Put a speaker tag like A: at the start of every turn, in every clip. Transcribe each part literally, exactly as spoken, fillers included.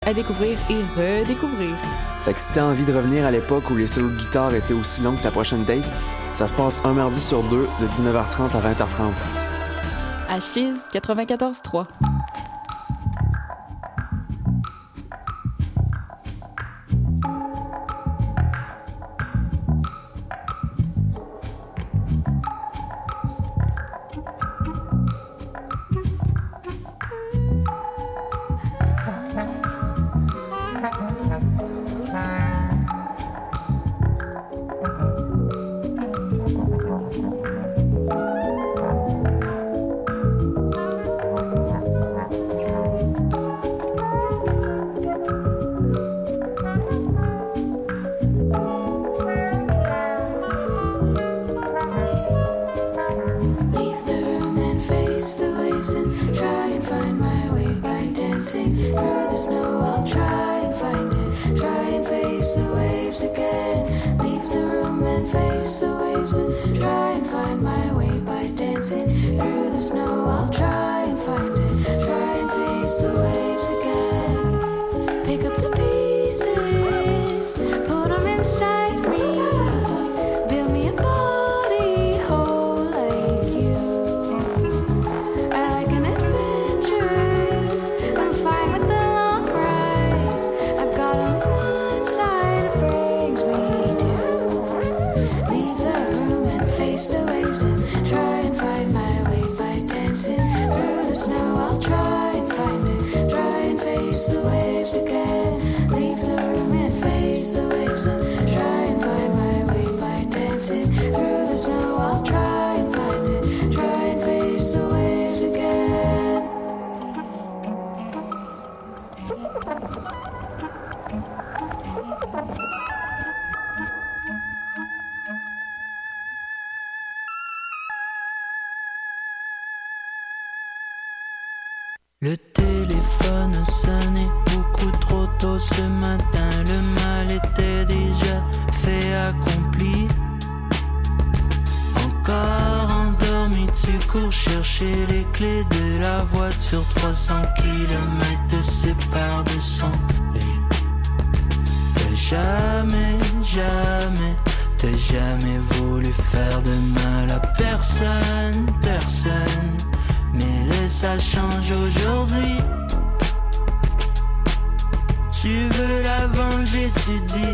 A: à découvrir et redécouvrir.
B: Fait que si t'as envie de revenir à l'époque où les solos de guitare étaient aussi longs que ta prochaine date, ça se passe un mardi sur deux de dix-neuf heures trente à vingt heures trente.
A: À Chiz quatre-vingt-quatorze trois.
C: Le téléphone sonnait beaucoup trop tôt ce matin. Le mal était déjà fait, accompli. Encore endormi, tu cours chercher les clés de la voiture. Trois cents kilomètres te séparent de son lit. T'as jamais, jamais, t'as jamais voulu faire de mal à personne, personne. Mais là ça change aujourd'hui. Tu veux la venger, tu dis.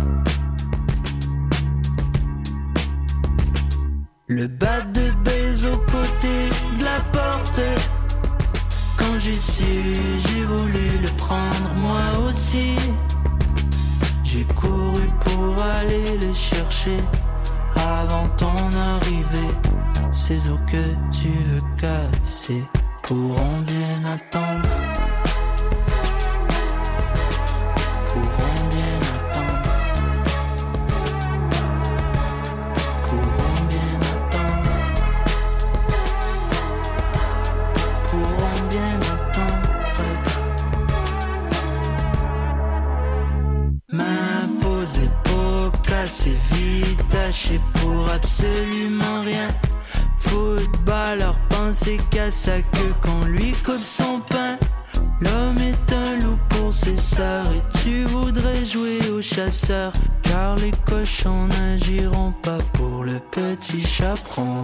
C: Le bat de baise au côté de la porte. Quand j'ai su, j'ai voulu le prendre moi aussi. J'ai couru pour aller le chercher avant ton arrivée. Ces os que tu veux casser pourront bien attendre. Pourront bien attendre. Pourront bien attendre. Pourront bien attendre. Main posée, peau cassée, vie tachée pour absolument rien. Footballeur pensait qu'à sa queue qu'on lui coupe son pain. L'homme est un loup pour ses sœurs et tu voudrais jouer au chasseur. Car les cochons n'agiront pas pour le petit chaperon.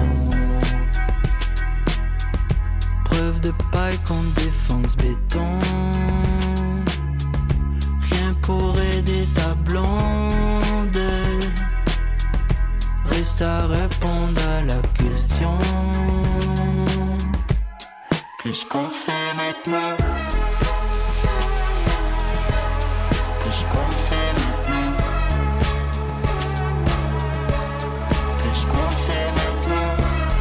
C: Preuve de paille qu'on défonce béton. Rien pour aider ta blonde. Reste à répondre à la question. Qu'est-ce qu'on fait maintenant? Qu'est-ce qu'on fait maintenant? Qu'est-ce qu'on fait maintenant?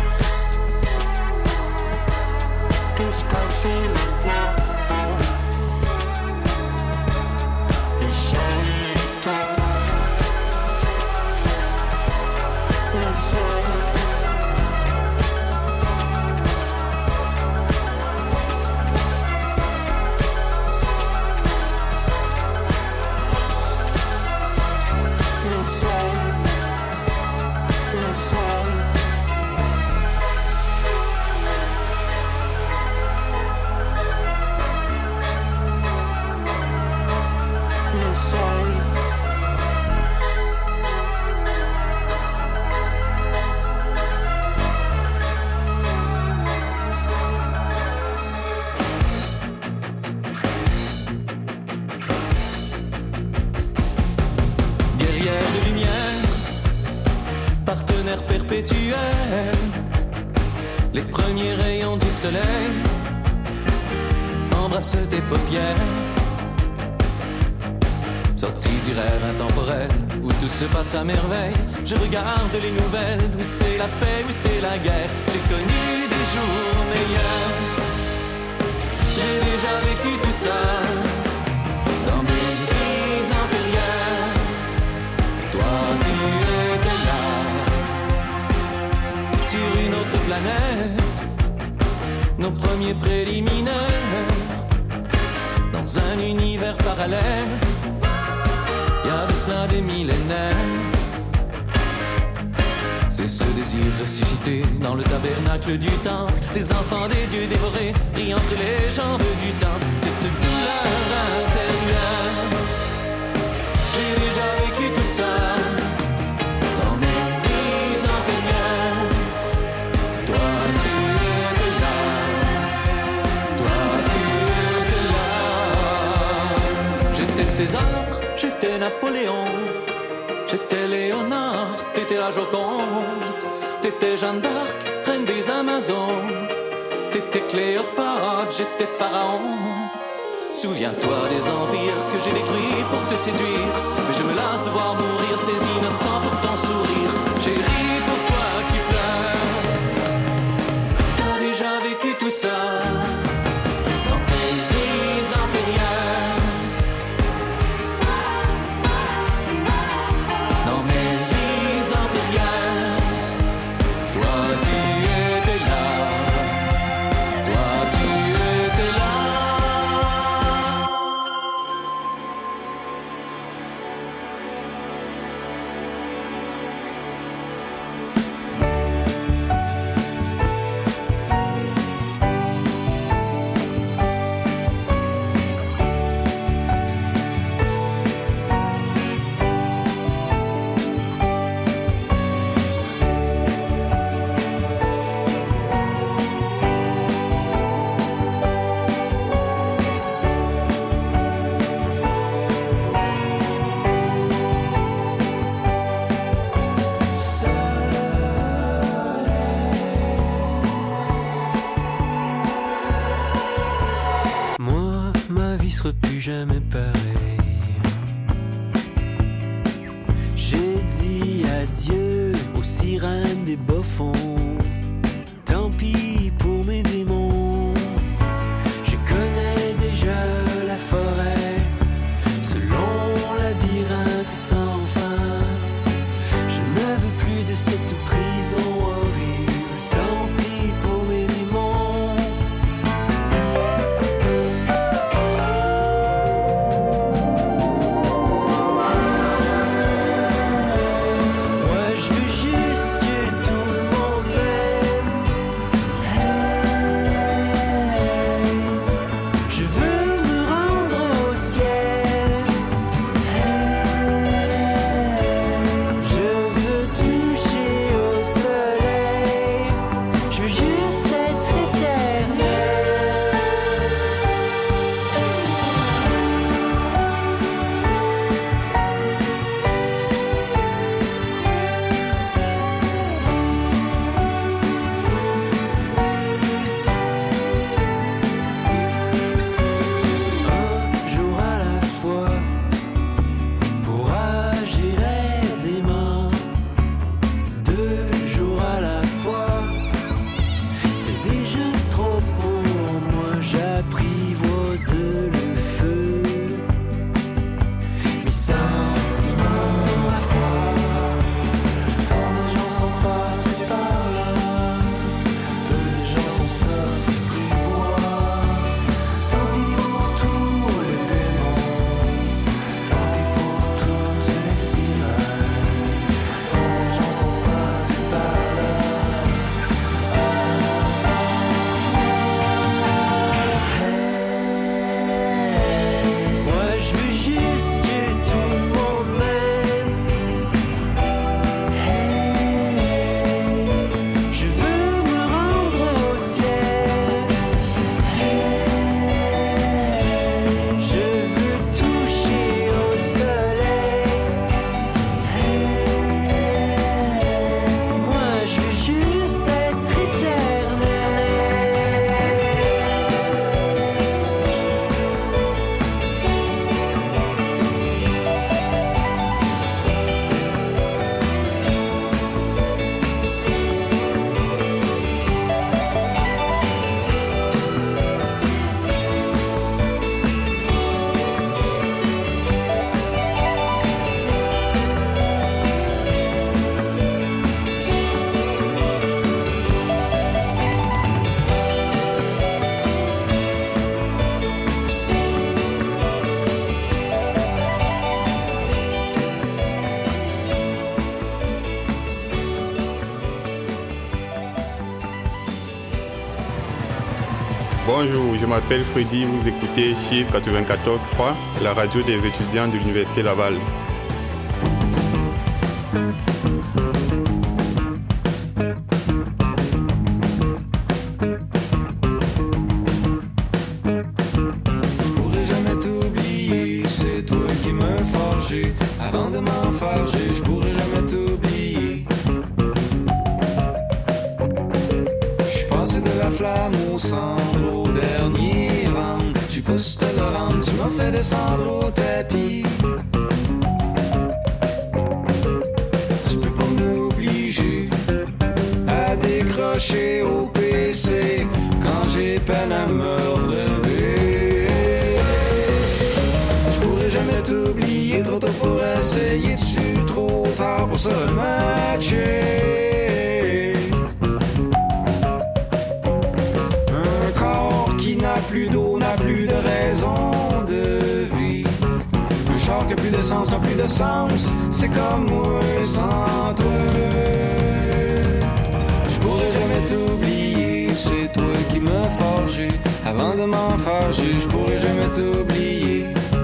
C: Qu'est-ce qu'on fait maintenant? Et salut le temps. Le soir. le sol.
D: Guerrière de lumière, partenaire perpétuel, les premiers rayons du soleil embrassent tes paupières. Sorti du rêve intemporel où tout se passe à merveille, je regarde les nouvelles, où c'est la paix, où c'est la guerre. J'ai connu des jours meilleurs, j'ai déjà vécu tout ça dans mes vies antérieures. Toi tu étais là, sur une autre planète, nos premiers préliminaires, dans un univers parallèle. Y'a de cela des millénaires. C'est ce désir ressuscité dans le tabernacle du temple. Les enfants des dieux dévorés brillent entre les jambes du temps. Cette douleur intérieure, j'ai déjà vécu tout ça dans mes vies antérieures. Toi tu étais là, toi tu étais là. J'étais César, j'étais Napoléon, j'étais Léonard, t'étais la Joconde, t'étais Jeanne d'Arc, reine des Amazones, t'étais Cléopâtre, j'étais Pharaon. Souviens-toi des empires que j'ai détruits pour te séduire, mais je me lasse de voir mourir ces innocents pour ton sourire. J'ai ri pour toi, tu pleures, t'as déjà vécu tout ça dans tes vies antérieures.
E: Plus jamais pareil. J'ai dit adieu aux sirènes des bas-fonds. Tant pis pour mes démons. Je connais déjà la forêt, ce long labyrinthe sans fin. Je ne veux plus de cette prison horrible. Tant pis pour mes démons. Moi je veux juste que tout le monde le
F: Bonjour, je m'appelle Freddy, vous écoutez Chiz quatre-vingt-quatorze trois, la radio des étudiants de l'Université Laval.
C: Je pourrais jamais t'oublier, c'est toi qui m'as forgé. Avant de m'enfarger, je pourrais jamais t'oublier. Passé de la flamme au cendre, au dernier rang. J'ai pas su te le rendre, tu m'as fait descendre au tapis. Tu peux pas m'obliger à décrocher au P C quand j'ai peine à me relever. Je pourrais jamais t'oublier, trop tôt pour essayer dessus, trop tard pour se rematcher. Plus d'eau, n'a plus de raison de vivre. Un char qui a plus de sens, n'a plus de sens. C'est comme moi sans toi. Je pourrais jamais t'oublier, c'est toi qui m'as forgé. Avant de m'enfarger, je pourrais jamais t'oublier.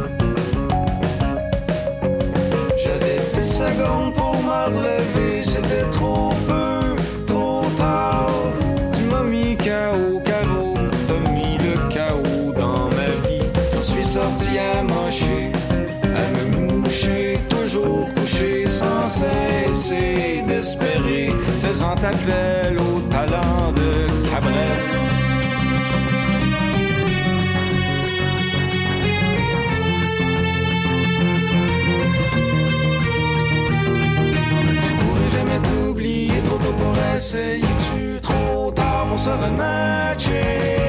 C: J'avais dix secondes pour me relever, c'était trop peu, trop tard. Tu m'as mis K O, carreau. Chaos dans ma vie, j'en suis sorti amoché, à me moucher, toujours couché, sans cesser d'espérer, faisant appel au talent de Cabrel. Je pourrais jamais t'oublier, trop tôt pour essayer dessus, trop tard pour se rematcher.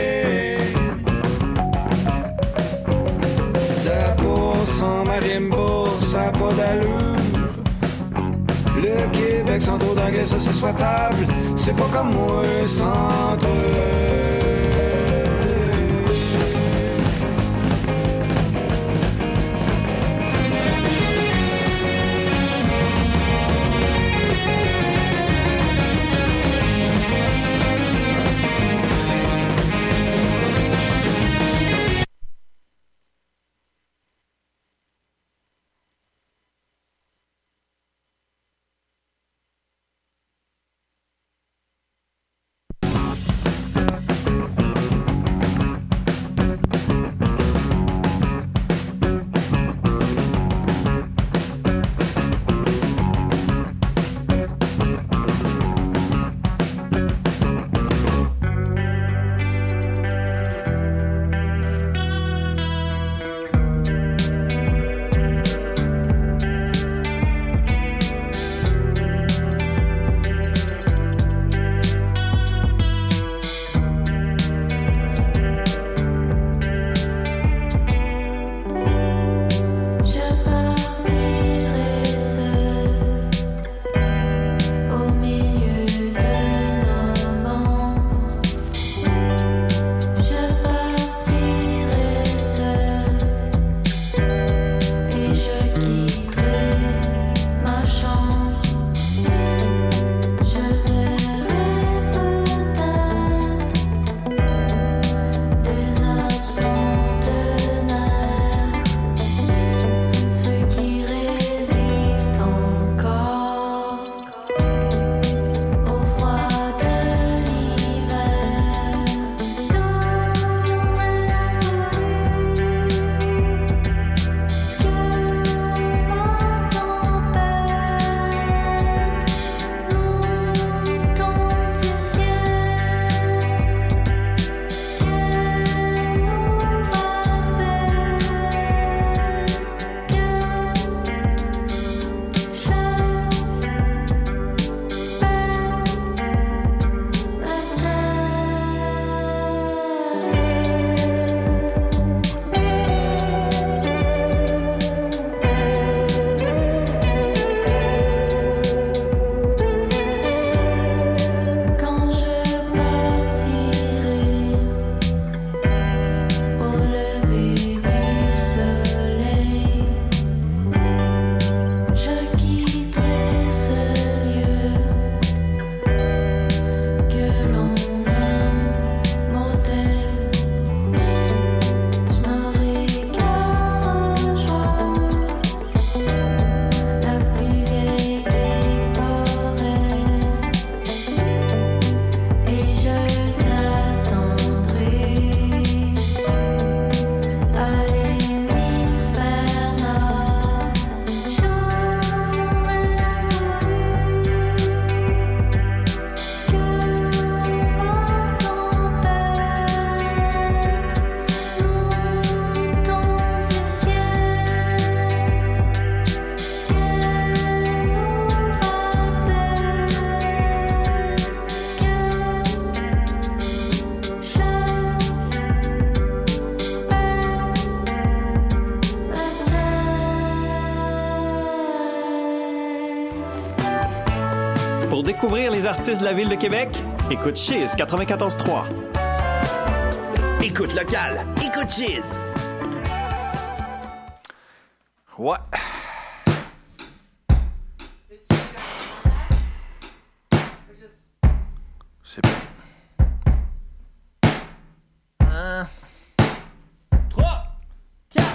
C: Ça passe sans marimba, ça a pas d'allure. Le Québec sans trop d'anglais, ça c'est souhaitable. C'est pas comme moi sans toi.
G: Pour découvrir les artistes de la Ville de Québec, écoute Chiz quatre-vingt-quatorze trois.
H: Écoute local, écoute Chiz.
I: Ouais. C'est bon. Un, trois, quatre.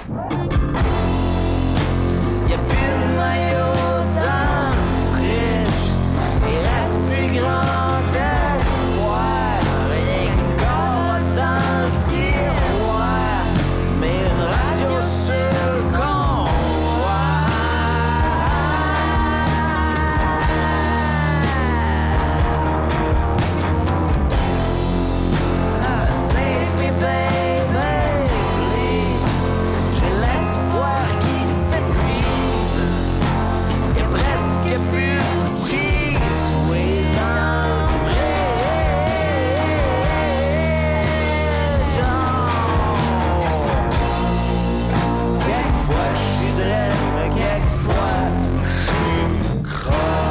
C: Y'a plus de maillot dans le fridge, il reste plus grand espoir. Rien qu'un dans le tiroir, mes radios sur le comptoir. Ah, save me baby, please. J'ai l'espoir qui s'épuise. Y'a presque plus de cheese whiz dans le fridge. Quelquefois j'suis drôle, mais quelquefois j'suis croche.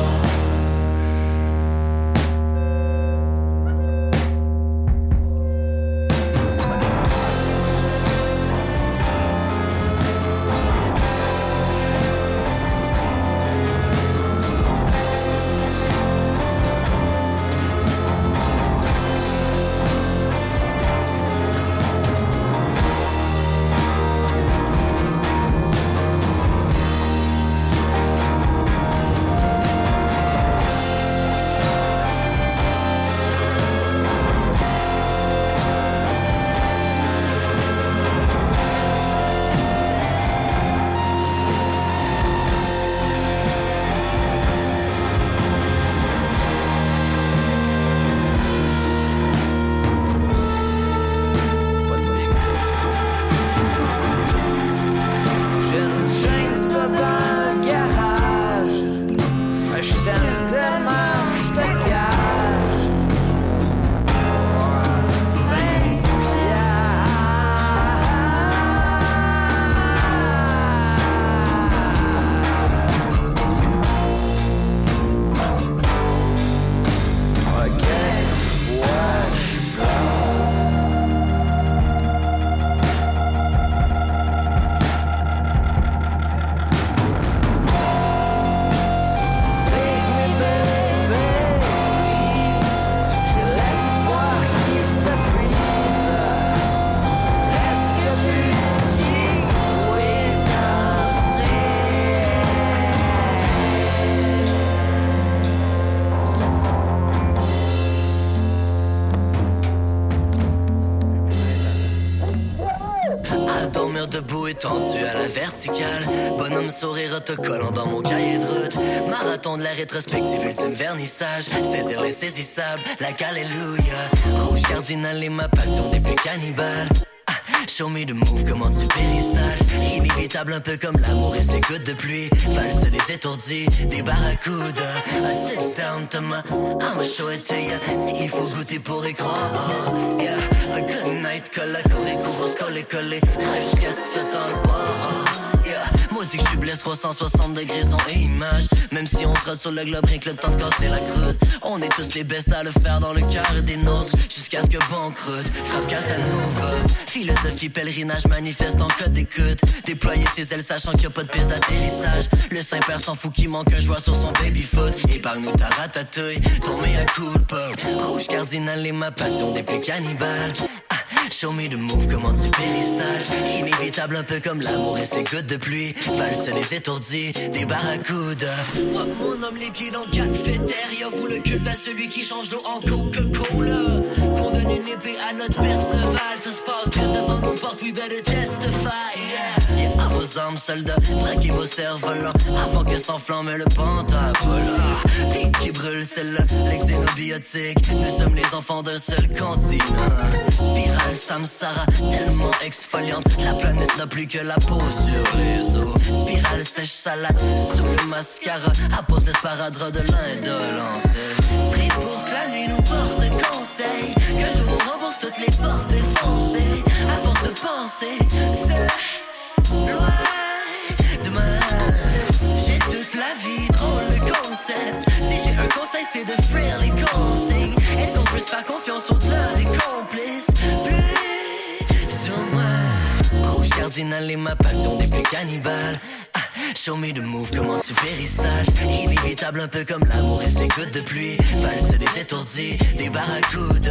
C: J'ai une chaîne ça dans le garage. J't'aime tellement, j'te gage. Cinq piastres. Ok, ouais, save me baby, please. J'ai l'espoir qui s'épuise. Presque plus de cheese whiz dans le
J: À dormir debout étendu à la verticale. Bonhomme sourire autocollant dans mon cahier de route. Marathon de la rétrospective, ultime vernissage. Saisir les saisissables, la alléluia. Rouge cardinal et ma passion des plus cannibales. Ah, show me the move, comment tu péristal. Inévitable un peu comme l'amour et ses gouttes de pluie. Valse des étourdis, des barracudas. Ah, sit down Thomas, I'ma show it to ya. S'il faut goûter pour y croire, oh, yeah. A good night, colle à corée, couvre, coller, coller. Ah, jusqu'à ce que ça t'en le bois, oh, yeah. Maudit que je suis blesse, trois cent soixante degrés son et image. Même si on trotte sur le globe, rien que le temps de casser la croûte. On est tous les bestes à le faire dans le cœur des nôtres. Jusqu'à ce que banqueroute, frappe Casanova. Philosophie, pèlerinage, manifeste en code d'écoute. Déployer ses ailes sachant qu'il n'y a pas de piste d'atterrissage. Le Saint-Père s'en fout qu'il manque un joueur sur son baby-foot. Épargne-nous ta ratatouille, ton meilleur coup de pas. Rouge cardinal et ma passion des plus cannibales. Ah, show me the move, comment tu péristal. Inévitable un peu comme l'amour et ses gouttes de pluie. Valse les étourdis, des barracudas. Hop, mon homme, les pieds dans le cafétéria. Vous le culte à celui qui change l'eau en Coca-Cola. Qu'on donne une épée à notre Perceval. Ça se passe bien devant nos portes, we better testify. Yeah, yeah. À vos armes, soldats, braquez vos cerfs-volants avant que s'enflamme le pantapola. Vie qui brûle, celle-là, l'exénobiotique. Nous sommes les enfants d'un seul continent. Spirale, samsara, tellement exfoliante. La planète n'a plus que la peau sur les os. Spirale, sèche, salade, sous le mascara. Appose l'esparadrap de l'indolence. Prie pour que la nuit nous porte conseil. Qu'un jour on rembourse toutes les portes défoncées. À force de penser, c'est loin demain. J'ai toute la vie drôle de concept. Si j'ai un concept cesser de fuir les consignes. Est-ce qu'on peut se faire confiance au-delà des complices? Plus sur moi. Rouge cardinal et ma passion des plus cannibales. Ah, show me the move, comment tu péristalles. Inévitable un peu comme l'amour et ses gouttes de pluie. Valse des étourdis, des barracudes.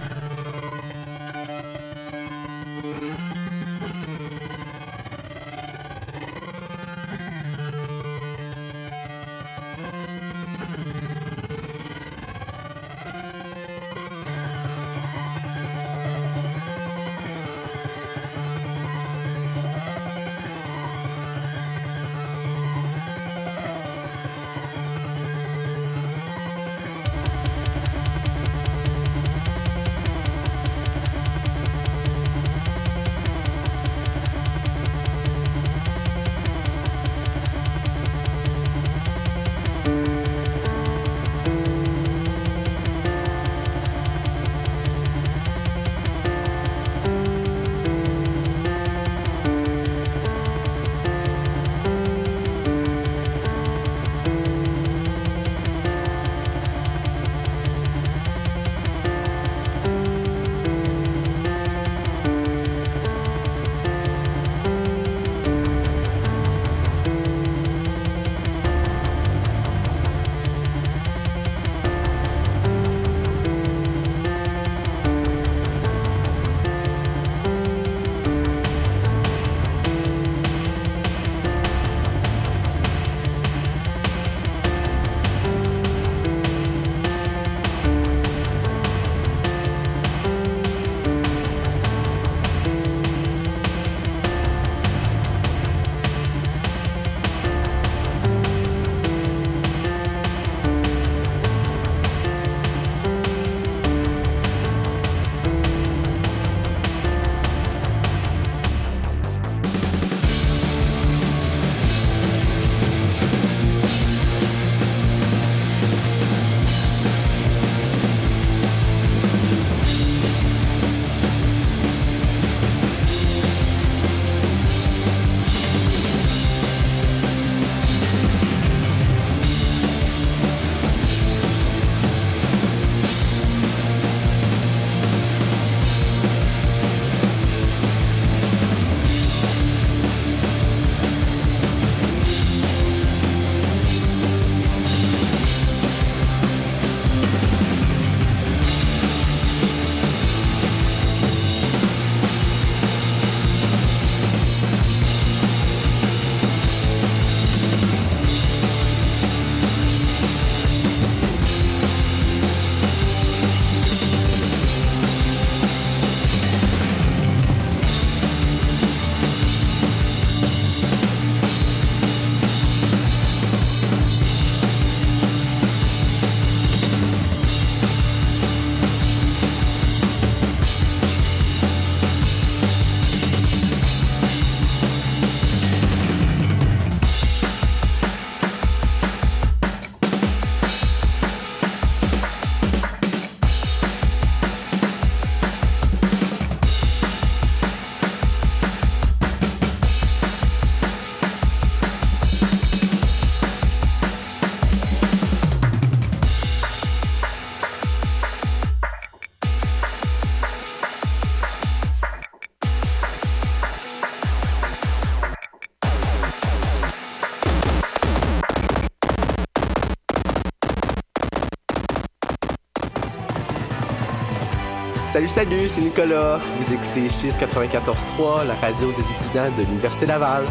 K: Salut, salut, c'est Nicolas. Vous écoutez Chiz quatre-vingt-quatorze trois, la radio des étudiants de l'Université Laval.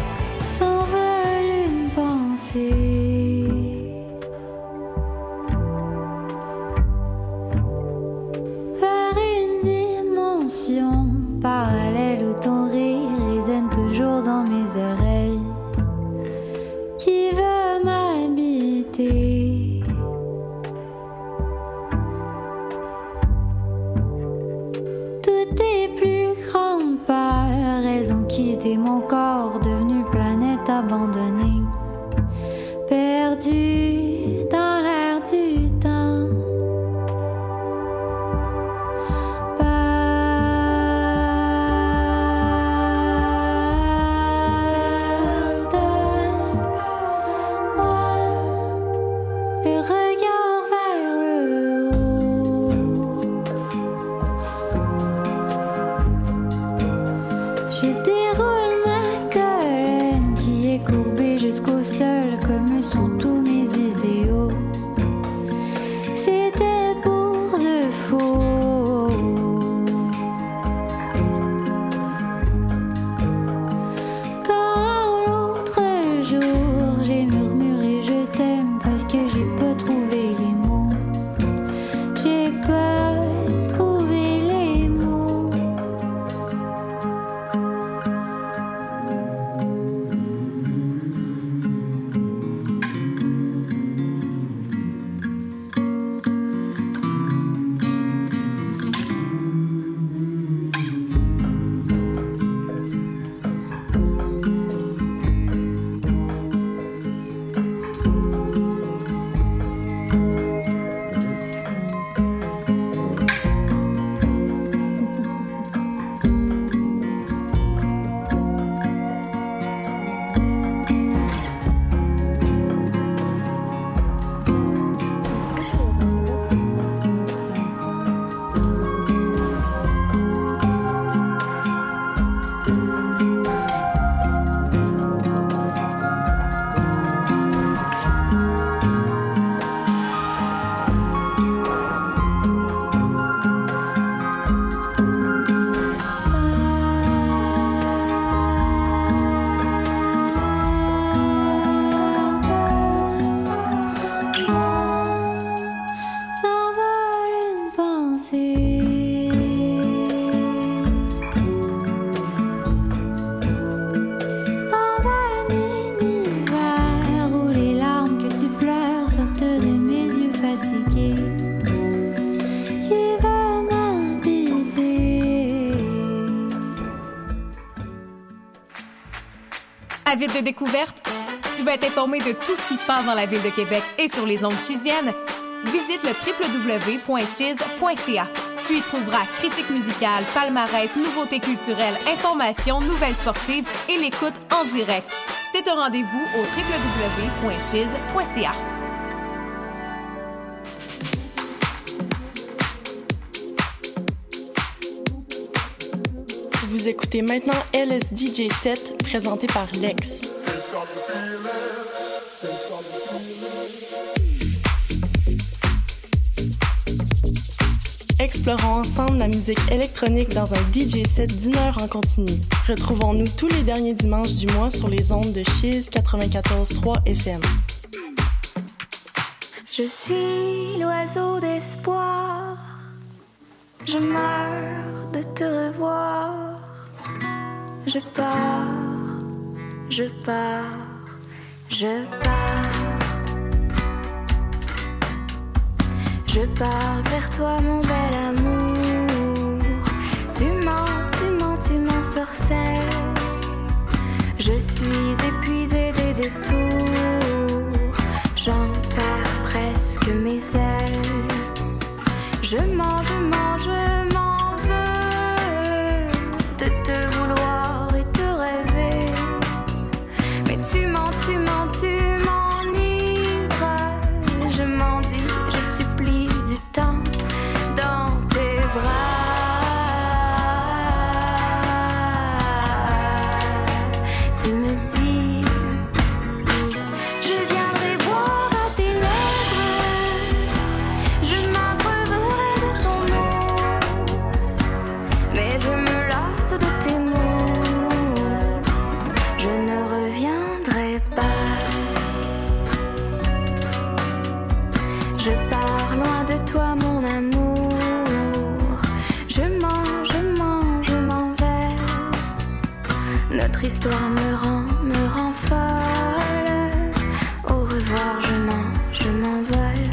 L: S'envole une pensée vers une dimension parallèle où ton rire résonne toujours dans mes oreilles. Qui veut m'habiter? Toutes tes plus grandes peurs, elles ont quitté mon corps, devenu planète abandonnée, perdue dans l'air du temps. Pardonne-moi le regard vers
M: Avide de découvertes? Tu veux être informé de tout ce qui se passe dans la ville de Québec et sur les ondes chisiennes? Visite le w w w point chiz point c a. Tu y trouveras critiques musicales, palmarès, nouveautés culturelles, informations, nouvelles sportives et l'écoute en direct. C'est un rendez-vous au w w w point chiz point c a.
N: Vous écoutez maintenant L S D J sept, présenté par Lex. Explorons ensemble la musique électronique dans un D J set d'une heure en continu. Retrouvons-nous tous les derniers dimanches du mois sur les ondes de Chiz quatre-vingt-quatorze trois F M.
L: Je suis l'oiseau d'espoir. Je meurs de te revoir. Je pars, je pars, je pars. Je pars vers toi, mon bel amour. Tu mens, tu mens, tu m'ensorcelles. Je suis épuisée des détours. J'en perds presque mes ailes. Je mens, je mens, je m'en veux de te vouloir et te rêver. Mais tu mens, tu mens, tu m'enivres. Je m'en dis, je supplie du temps dans tes bras. Tu me dis, je viendrai boire à tes lèvres. Je m'abreuverai de ton eau. Mais je me lasse de tes mots. Je ne reviendrai pas. Je pars loin de toi, mon amour. Je mens, je mens, je m'en vais. Notre histoire me rend, me rend folle. Au revoir, je mens, je m'envole.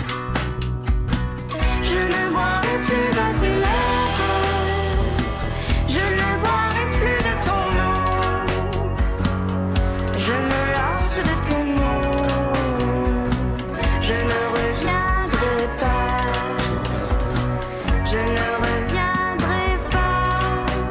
L: Je ne boirai plus à tes lèvres. Je ne boirai plus de ton eau. Je me lasse de tes mots. Je ne reviendrai pas. Je ne reviendrai pas.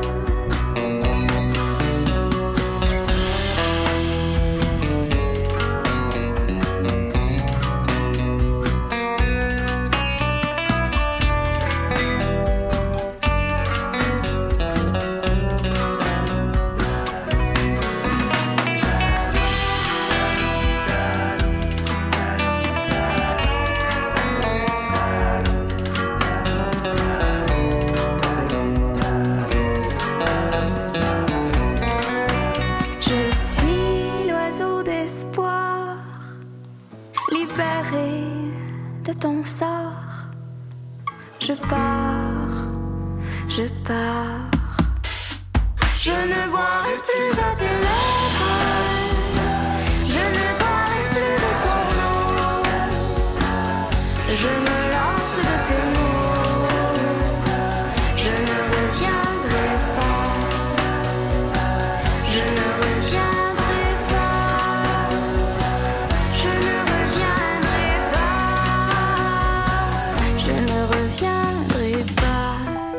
L: Je suis l'oiseau d'espoir, libéré de ton sort. Je pars, je pars. Je ne boirai plus à tes lèvres. Je ne boirai plus de ton eau. Je me lasse de tes mots. Je ne reviendrai pas. Je ne reviendrai pas. Je ne reviendrai pas. Je ne reviendrai pas.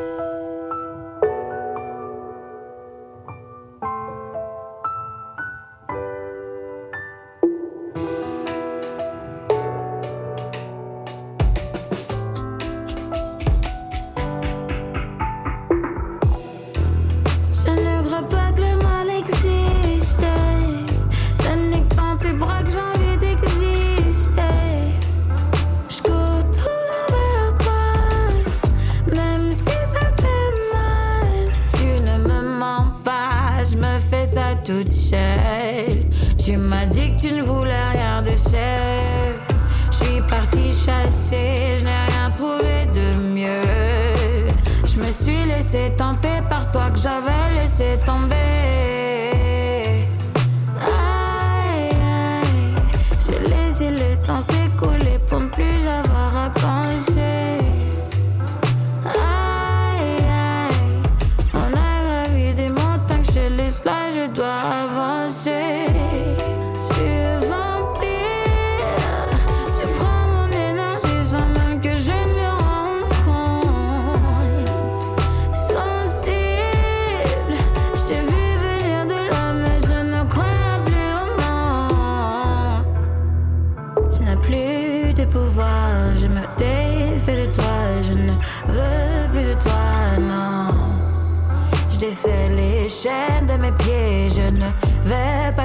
L: Je ne crois pas que le mal existe. Ce n'est que dans tes bras que j'ai envie d'exister. Je cours toujours vers toi, même si ça fait mal. Tu ne me mens pas, je me fais ça toute seule. Tu m'as dit que tu ne voulais rien de seul. Je suis partie chasser, je n'ai rien trouvé de mieux. Je me suis laissé tenter par toi que j'avais laissé tomber. Aïe, aïe, j'ai laissé le temps s'écouler pour ne plus avoir à penser. Aïe, aïe, on a gravi des montagnes, je te laisse là, je dois avancer.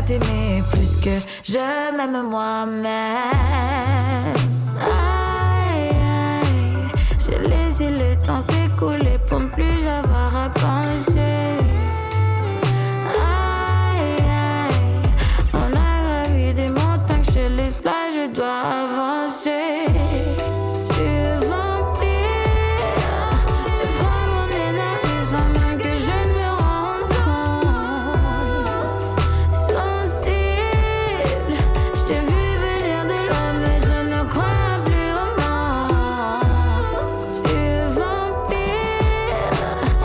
L: t'aimer plus que je m'aime moi-même. Aïe, aïe, j'ai laissé le temps s'écouler pour ne plus avoir à penser. Aïe, aïe, on a gravi des montagnes, je te laisse là, je dois avancer. Tu es vampire, tu prends mon énergie sans même que je ne me rende compte. Sensible, je t'ai vu venir de loin, mais je ne crois plus au mensonge. Tu es vampire,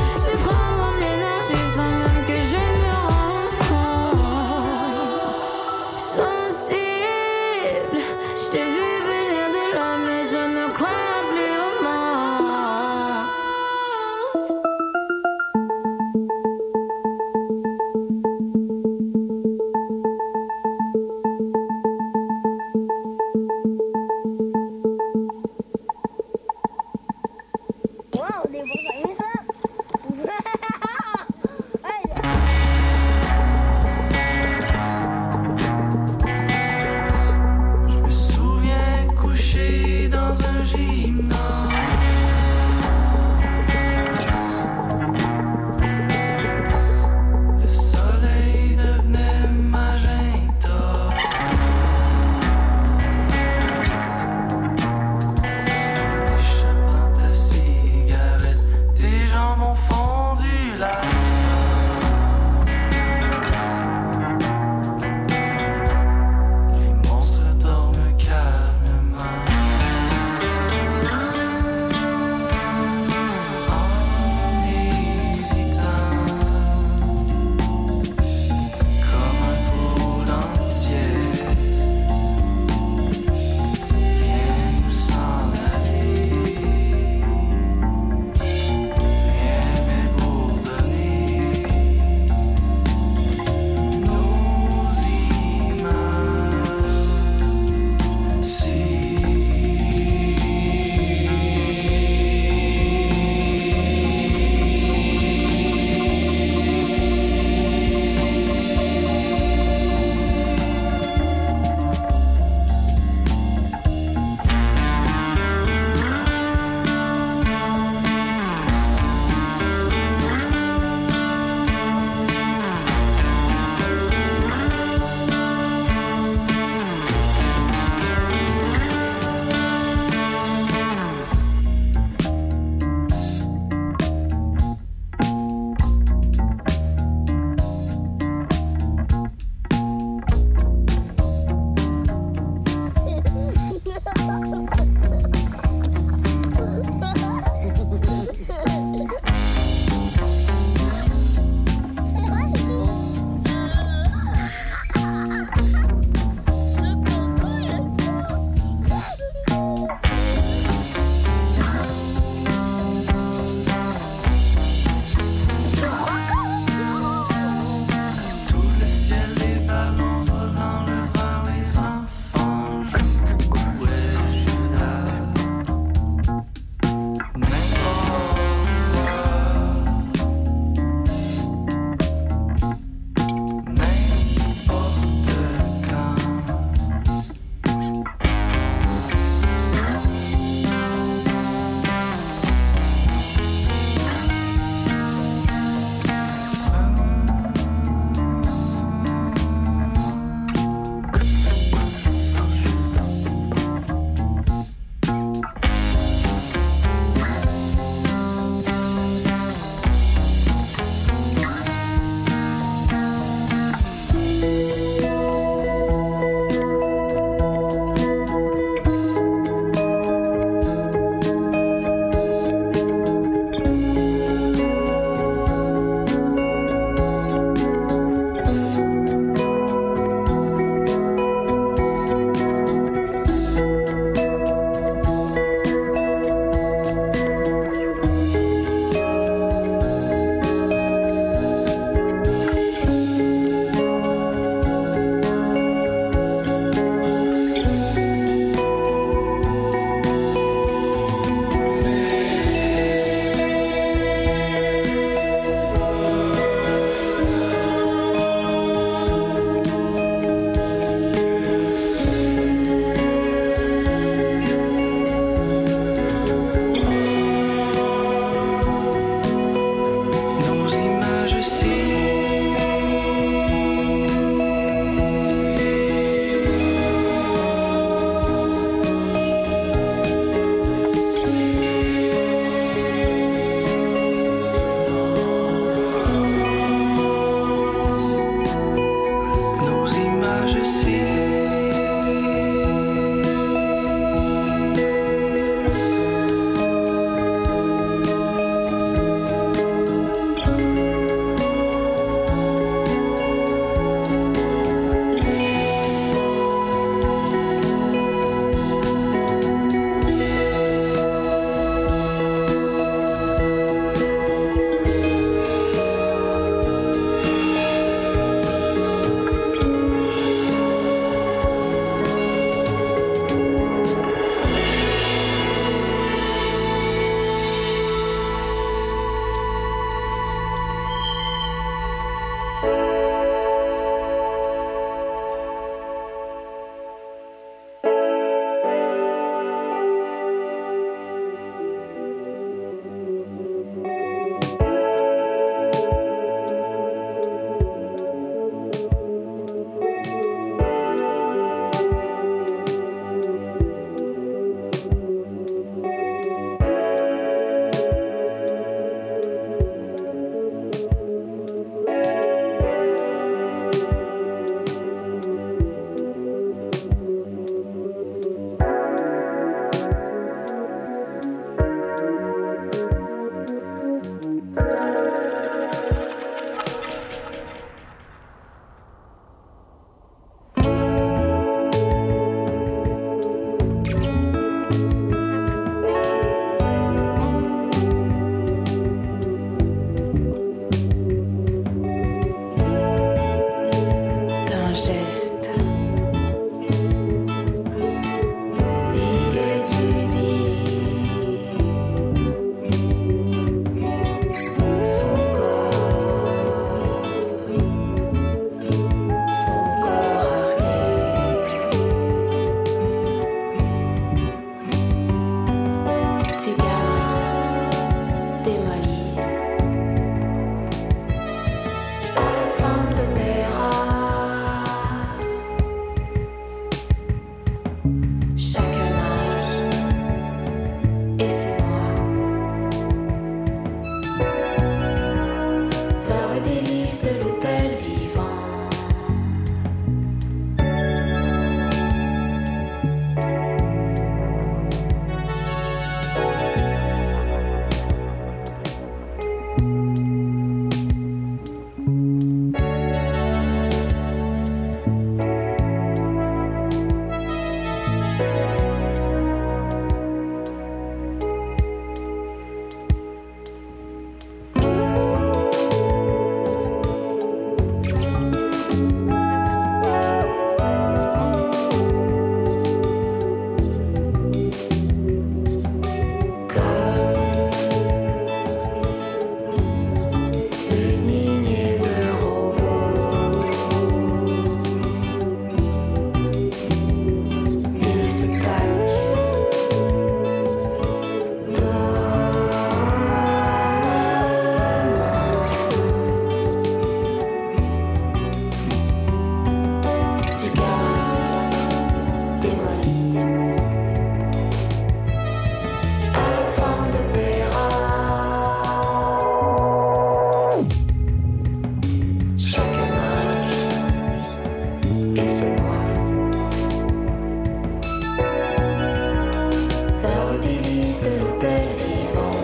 L: service de l'hôtel vivant.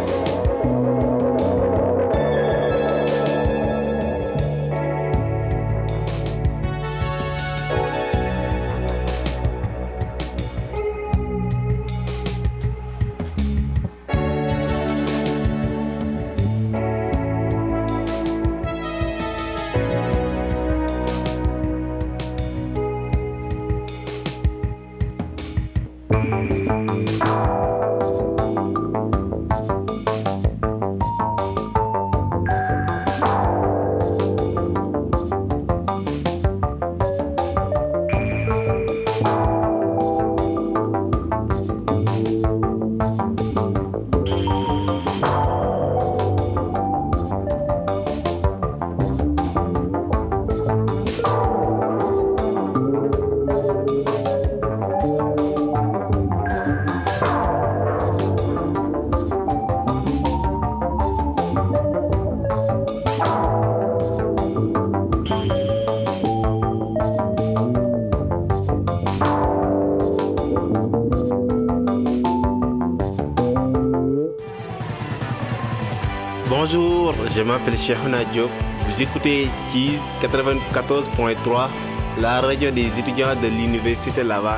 O: Bonjour, je m'appelle Cheikhouna Diop. Vous écoutez Cheese quatre-vingt-quatorze point trois, la radio des étudiants de l'université Laval.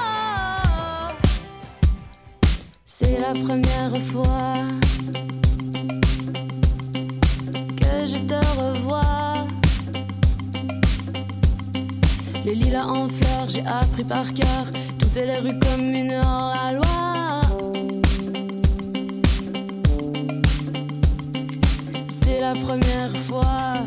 L: C'est la première fois que je te revois. Le lilas en fleurs, j'ai appris par cœur toutes les rues communes hors la loi. C'est la première fois.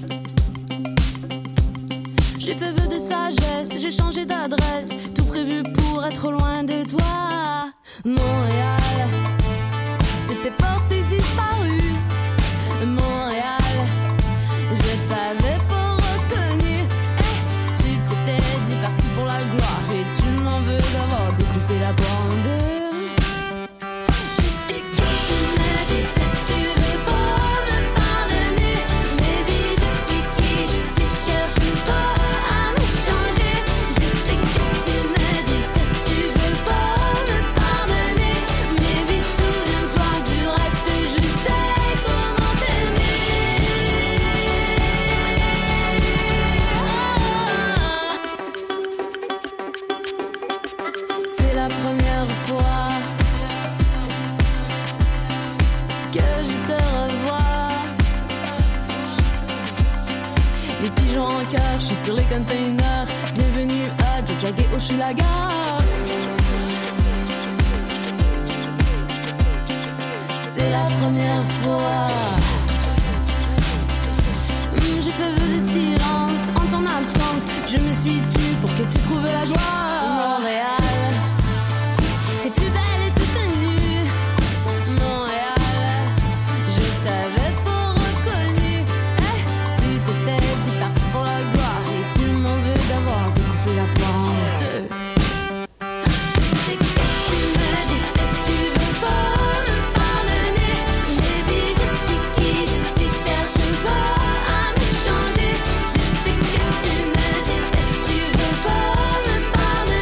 L: J'ai fait vœu de sagesse, j'ai changé d'adresse, tout prévu pour être loin de toi. Montréal, de tes portes disparues. Montréal, je t'avais pas reconnu. Eh, tu t'étais dit parti pour la gloire et tu m'en veux d'avoir découpé la bande. Je sais que tu me détestes, tu veux pas me pardonner. Baby, je suis qui je suis, cherche pas à me changer. Je sais que tu me détestes, tu veux pas me pardonner. Baby, souviens-toi du reste, je sais comment t'aimer. C'est la première fois que je te revois. Les pigeons en cœur, je suis sur les containers. Bienvenue à Jojage Hochelaga. C'est la première fois. Hmm, j'ai fait vœu de silence en ton absence. Je me suis tue pour que tu trouves la joie. Montréal, t'es plus belle et toute nue. Montréal, je t'avais pas reconnu. Eh, tu t'étais dit parti pour la gloire et tu m'en veux d'avoir découpé la bande. Je sais que tu me détestes, tu veux pas me pardonner. Baby, je suis qui je suis, cherche pas à me changer. Je sais que tu me détestes, tu veux pas me pardonner.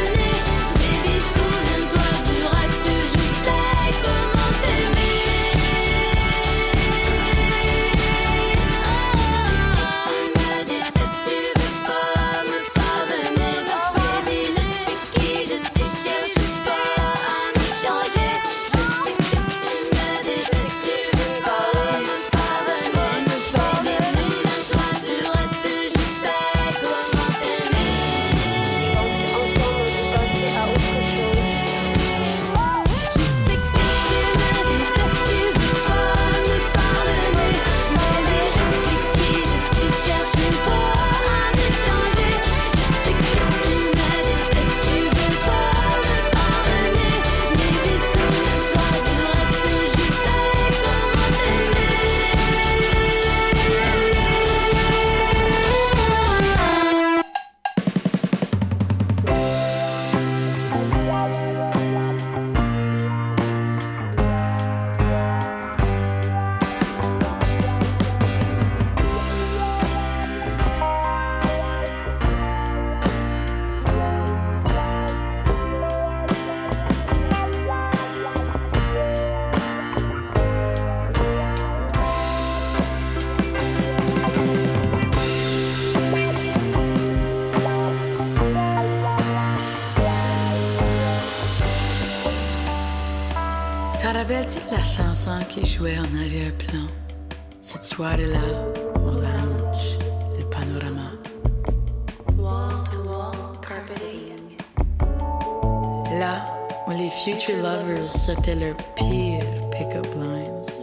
P: rappelles-tu de la chanson qui jouait en arrière-plan? Cette soirée-là, orange, le panorama.
N: Wall to wall carpeting.
P: Là où les future lovers sortaient leurs pires pick-up lines.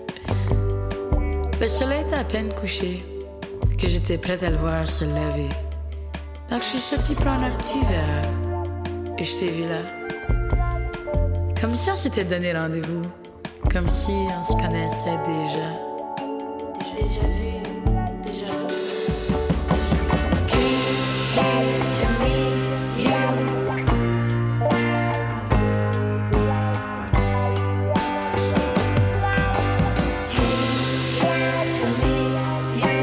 P: Le soleil était à peine couché, que j'étais prête à le voir se lever. Donc je suis sortie prendre un petit verre, et je t'ai vu là. Comme si on s'était donné rendez-vous, comme si on se connaissait déjà.
N: Déjà vu, déjà vu.
P: Here to meet you. Here to meet you.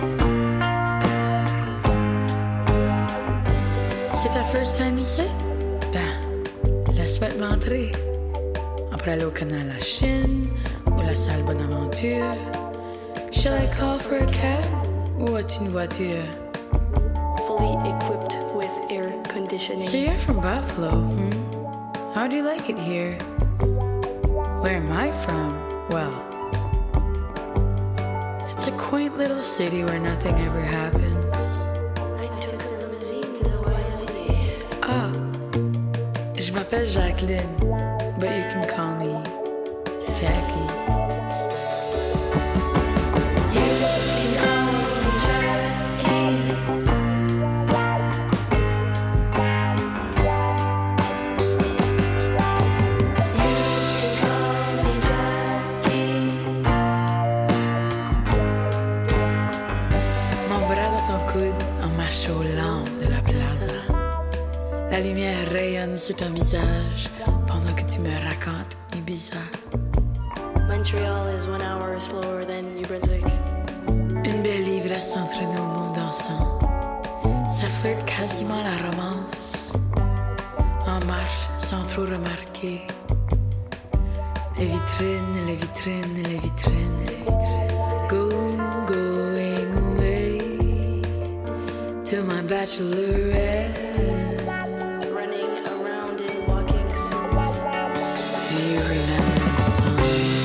P: C'est ta first time ici? Ben, laisse-moi m'entrer. On pourrait aller au canal à Chine ou la salle Bonaventure. Shall I call for a cab ou as-tu une voiture?
N: Fully equipped with air conditioning.
P: So you're from Buffalo, hmm? How do you like it here? Where am I from? Well, it's a quaint little city where nothing ever happens.
N: I took a limousine to the Y M C A.
P: Ah, je m'appelle Jacqueline, but you can call me Jackie. Chaud lent de la plaza. La lumière rayonne sur ton visage pendant que tu me racontes Ibiza.
N: Montreal is one hour slower than New Brunswick.
P: Une belle ivresse entre nos mots dansants. Ça flirte quasiment la romance. En marche sans trop remarquer. Les vitrines, les vitrines, les vitrines. Go, going away to my bachelorette.
N: Running around in walking suits.
P: Do you remember the song?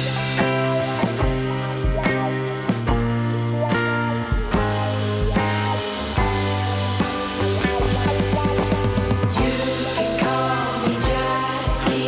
P: You can call me Jackie.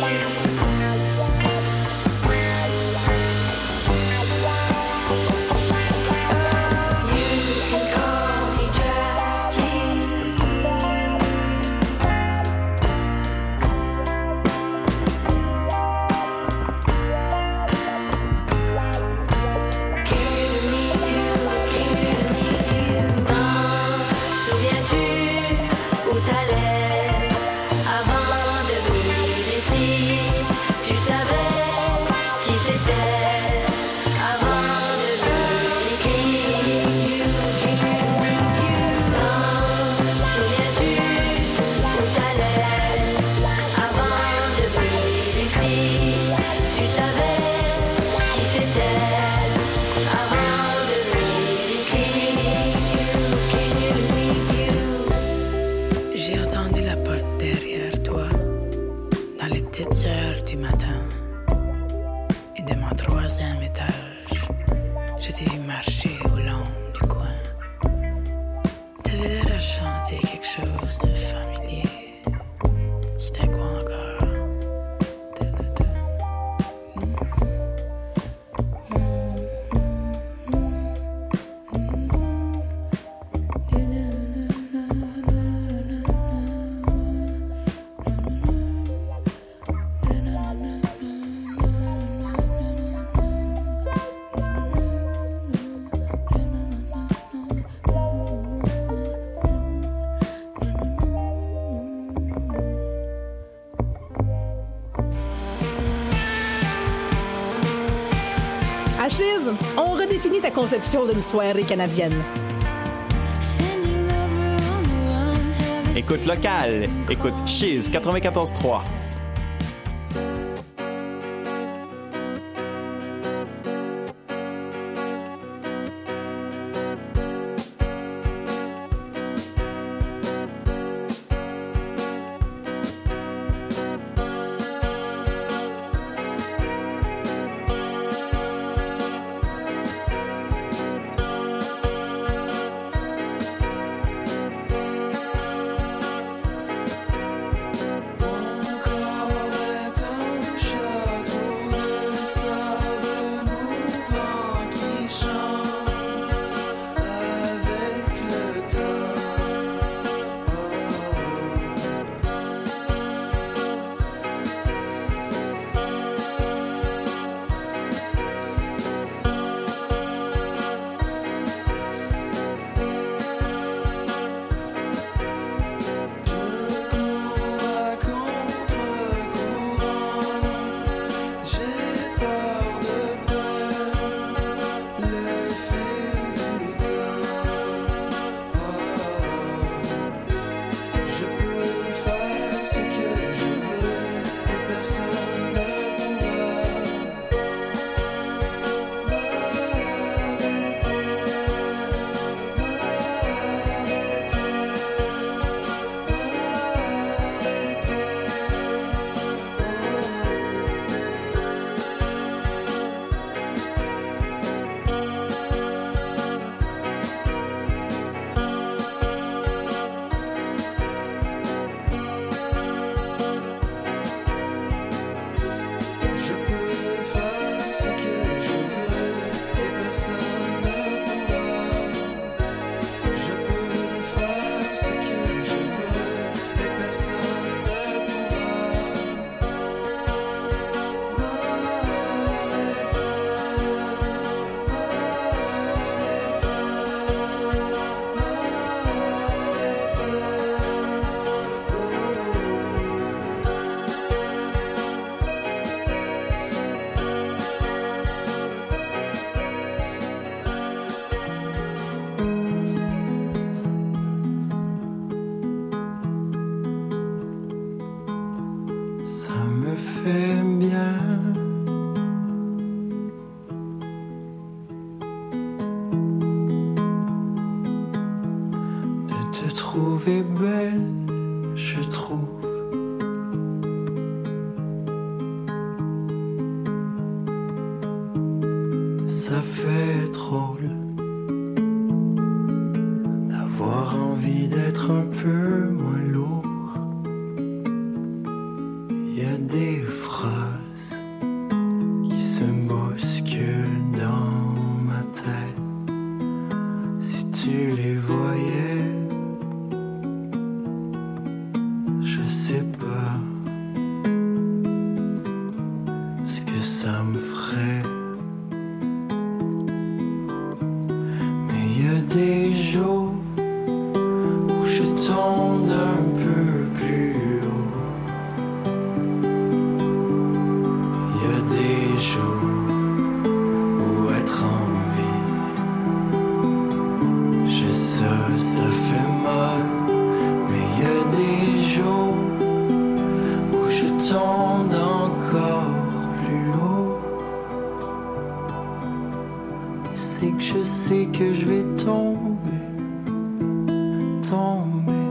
P: J'ai entendu la porte derrière toi, dans les petites heures du matin. Et de mon troisième étage, je t'ai vu marcher au long du coin. T'avais l'air à chanter quelque chose de familier. C'était quoi encore?
Q: À Chiz, on redéfinit ta conception d'une soirée canadienne.
G: Écoute locale, écoute Chiz quatre-vingt-quatorze trois.
E: fait bien. De te trouver belle, je trouve. Ça fait drôle d'avoir envie d'être un peu moins lourd. Il y a des phrases qui se bousculent dans ma tête. Si tu les voyais, je sais pas ce que ça me ferait. Mais il y a des jours où je tombe un peu plus haut. Il y a des jours où être en vie, je sais, ça fait mal. Mais il y a des jours où je tombe encore plus haut. C'est que je sais que je vais tomber, tomber.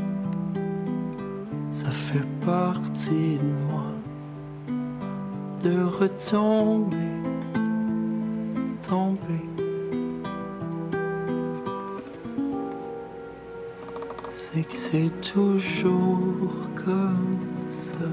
E: Ça fait partie de moi de retomber, tomber. C'est que c'est toujours comme ça.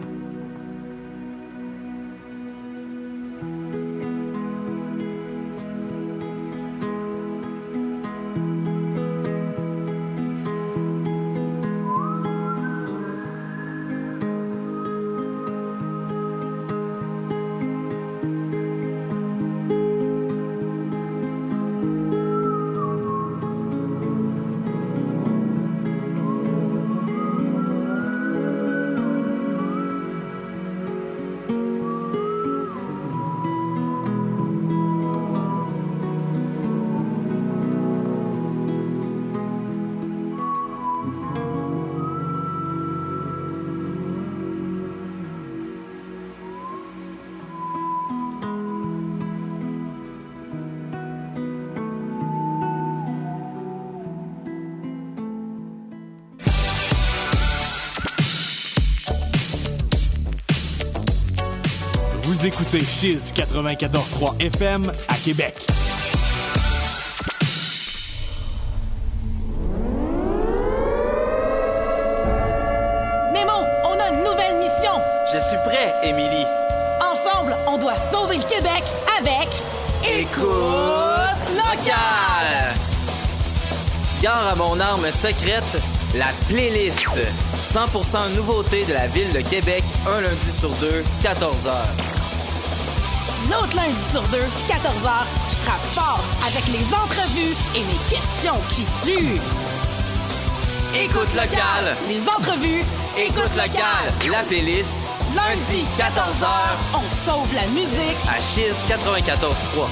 R: Vous écoutez Chiz quatre-vingt-quatorze trois F M à Québec.
Q: Nemo, on a une nouvelle mission.
H: Je suis prêt, Émilie.
Q: Ensemble, on doit sauver le Québec avec
H: Écoute locale. Gare à mon arme secrète, la playlist. cent pour cent nouveautés de la ville de Québec, un lundi sur deux, quatorze heures.
Q: L'autre lundi sur deux, quatorze heures, je frappe fort avec les entrevues et les questions qui tuent.
H: Écoute locale.
Q: Les entrevues.
H: Écoute locale. La playlist. Lundi, quatorze heures.
Q: On sauve la musique.
H: À Chiz quatre-vingt-quatorze trois.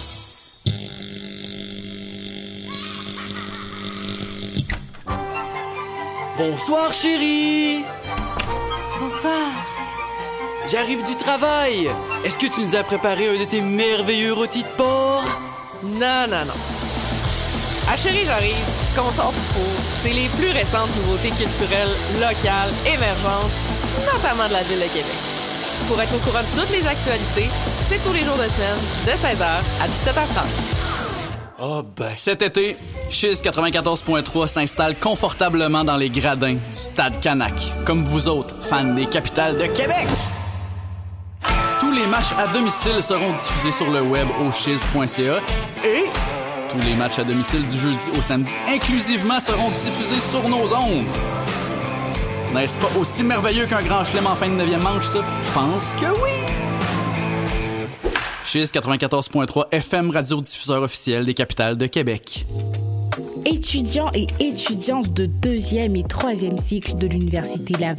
H: Bonsoir, chérie.
Q: Bonsoir.
H: J'arrive du travail. Est-ce que tu nous as préparé un de tes merveilleux rôtis de porc?
S: Non, non, non. À Chérie, j'arrive. Ce qu'on sort du four, c'est les plus récentes nouveautés culturelles, locales, émergentes, notamment de la ville de Québec. Pour être au courant de toutes les actualités, c'est tous les jours de semaine, de seize heures à dix-sept heures trente.
T: Oh ben. Cet été, Chiz quatre-vingt-quatorze trois s'installe confortablement dans les gradins du Stade Canac, comme vous autres, fans des capitales de Québec. Tous les matchs à domicile seront diffusés sur le web au chiz point c a et tous les matchs à domicile du jeudi au samedi inclusivement seront diffusés sur nos ondes. N'est-ce pas aussi merveilleux qu'un grand chelem en fin de neuvième manche, ça? Je pense que oui! Chiz quatre-vingt-quatorze trois F M, radiodiffuseur officiel des capitales de Québec.
U: Étudiants et étudiantes de deuxième et troisième cycle de l'Université Laval